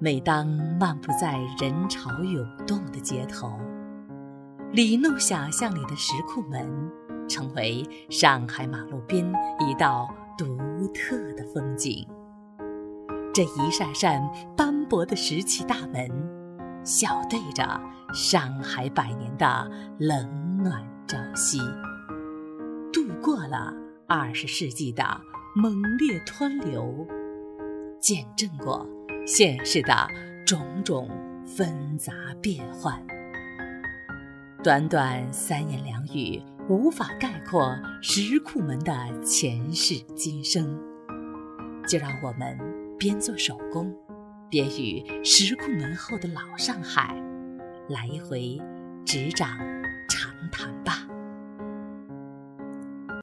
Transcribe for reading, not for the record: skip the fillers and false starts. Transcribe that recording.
每当漫步在人潮涌动的街头，里弄想象里的石库门成为上海马路边一道独特的风景。这一扇扇斑驳的石砌大门，笑对着上海百年的冷暖朝夕，度过了20世纪的猛烈湍流，见证过现实的种种纷杂变幻。短短3言2语无法概括石库门的前世今生，就让我们边做手工，边与石库门后的老上海来一回执掌长谈吧。